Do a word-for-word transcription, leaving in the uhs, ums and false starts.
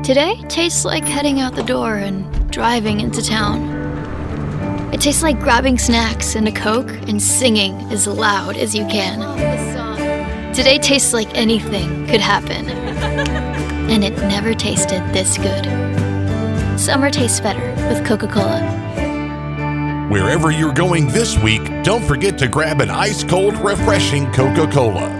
Today tastes like heading out the door and driving into town. It tastes like grabbing snacks and a Coke and singing as loud as you can. Today tastes like anything could happen. And it never tasted this good. Summer tastes better with Coca-Cola. Wherever you're going this week, don't forget to grab an ice-cold, refreshing Coca-Cola.